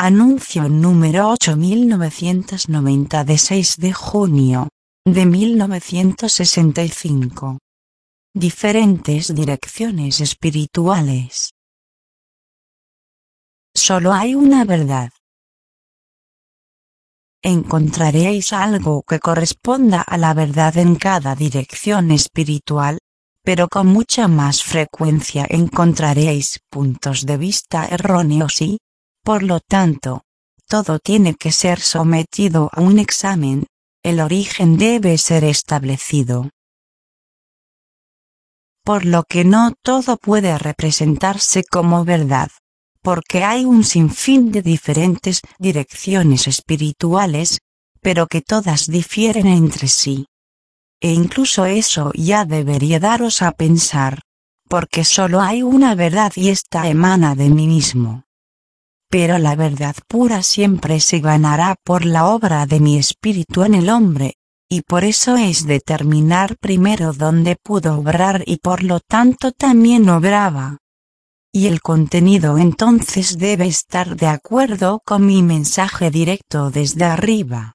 Anuncio número 8990 de 6 de junio de 1965. Diferentes direcciones espirituales. Solo hay una verdad. Encontraréis algo que corresponda a la verdad en cada dirección espiritual, pero con mucha más frecuencia encontraréis puntos de vista erróneos y, por lo tanto, todo tiene que ser sometido a un examen, el origen debe ser establecido. Por lo que no todo puede representarse como verdad, porque hay un sinfín de diferentes direcciones espirituales, pero que todas difieren entre sí. E incluso eso ya debería daros a pensar, porque solo hay una verdad y esta emana de mí mismo. Pero la verdad pura siempre se ganará por la obra de mi espíritu en el hombre, y por eso es determinar primero dónde pudo obrar y por lo tanto también obraba. Y el contenido entonces debe estar de acuerdo con mi mensaje directo desde arriba.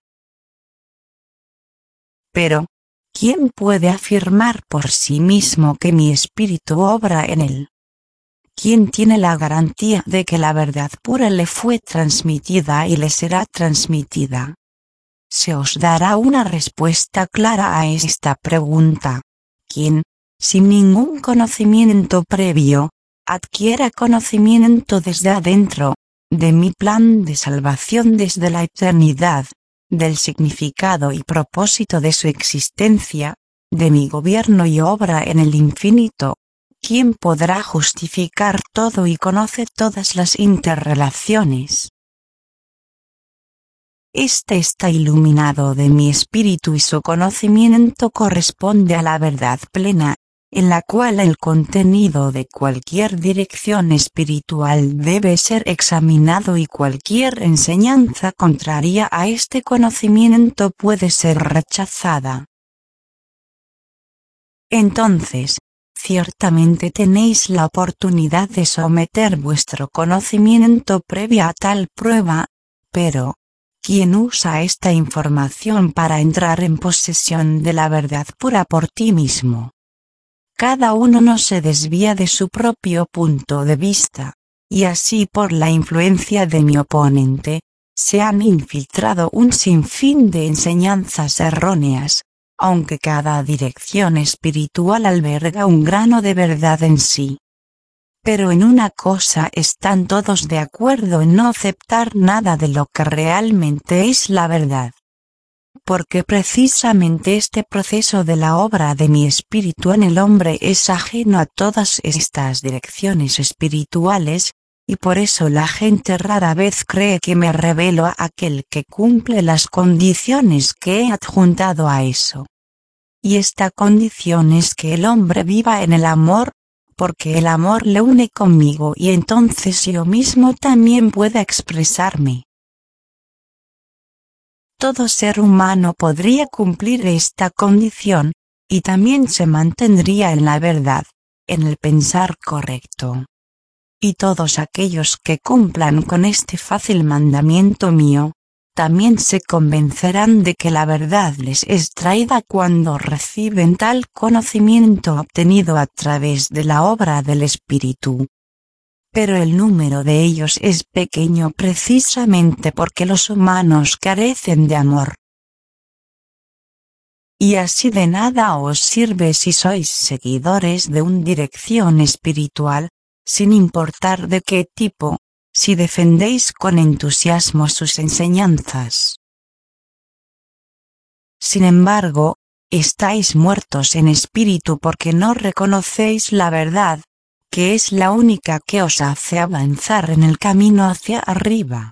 Pero, ¿quién puede afirmar por sí mismo que mi espíritu obra en él? ¿Quién tiene la garantía de que la verdad pura le fue transmitida y le será transmitida? Se os dará una respuesta clara a esta pregunta. ¿Quién, sin ningún conocimiento previo, adquiera conocimiento desde adentro, de mi plan de salvación desde la eternidad, del significado y propósito de su existencia, de mi gobierno y obra en el infinito? ¿Quién podrá justificar todo y conoce todas las interrelaciones? Este está iluminado de mi espíritu y su conocimiento corresponde a la verdad plena, en la cual el contenido de cualquier dirección espiritual debe ser examinado y cualquier enseñanza contraria a este conocimiento puede ser rechazada. Entonces, ciertamente tenéis la oportunidad de someter vuestro conocimiento previo a tal prueba, pero, ¿quién usa esta información para entrar en posesión de la verdad pura por ti mismo? Cada uno no se desvía de su propio punto de vista, y así por la influencia de mi oponente, se han infiltrado un sinfín de enseñanzas erróneas, aunque cada dirección espiritual alberga un grano de verdad en sí. Pero en una cosa están todos de acuerdo en no aceptar nada de lo que realmente es la verdad. Porque precisamente este proceso de la obra de mi espíritu en el hombre es ajeno a todas estas direcciones espirituales, y por eso la gente rara vez cree que me revelo a aquel que cumple las condiciones que he adjuntado a eso. Y esta condición es que el hombre viva en el amor, porque el amor le une conmigo y entonces yo mismo también pueda expresarme. Todo ser humano podría cumplir esta condición, y también se mantendría en la verdad, en el pensar correcto. Y todos aquellos que cumplan con este fácil mandamiento mío, también se convencerán de que la verdad les es traída cuando reciben tal conocimiento obtenido a través de la obra del Espíritu. Pero el número de ellos es pequeño precisamente porque los humanos carecen de amor. Y así de nada os sirve si sois seguidores de una dirección espiritual, sin importar de qué tipo, si defendéis con entusiasmo sus enseñanzas. Sin embargo, estáis muertos en espíritu porque no reconocéis la verdad, que es la única que os hace avanzar en el camino hacia arriba.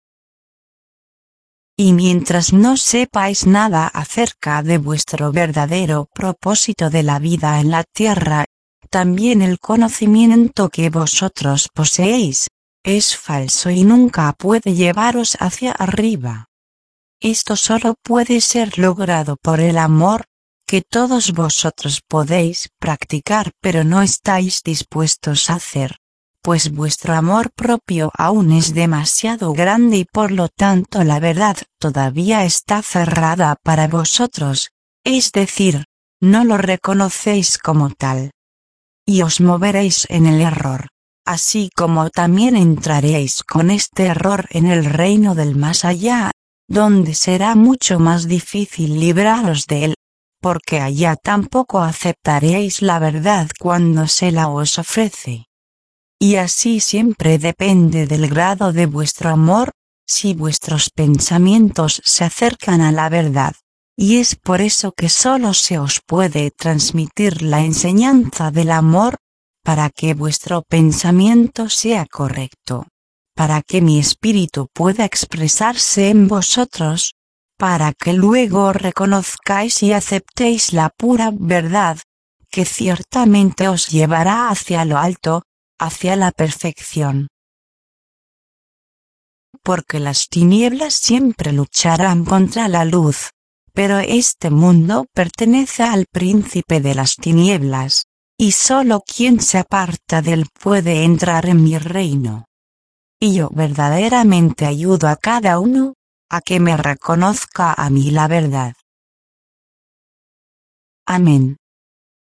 Y mientras no sepáis nada acerca de vuestro verdadero propósito de la vida en la tierra, también el conocimiento que vosotros poseéis es falso y nunca puede llevaros hacia arriba. Esto solo puede ser logrado por el amor, que todos vosotros podéis practicar pero no estáis dispuestos a hacer, pues vuestro amor propio aún es demasiado grande y por lo tanto la verdad todavía está cerrada para vosotros, es decir, no lo reconocéis como tal. Y os moveréis en el error, así como también entraréis con este error en el reino del más allá, donde será mucho más difícil libraros de él, porque allá tampoco aceptaréis la verdad cuando se la os ofrece. Y así siempre depende del grado de vuestro amor, si vuestros pensamientos se acercan a la verdad. Y es por eso que solo se os puede transmitir la enseñanza del amor, para que vuestro pensamiento sea correcto, para que mi espíritu pueda expresarse en vosotros, para que luego reconozcáis y aceptéis la pura verdad, que ciertamente os llevará hacia lo alto, hacia la perfección. Porque las tinieblas siempre lucharán contra la luz. Pero este mundo pertenece al príncipe de las tinieblas, y solo quien se aparta de él puede entrar en mi reino. Y yo verdaderamente ayudo a cada uno, a que me reconozca a mí la verdad. Amén.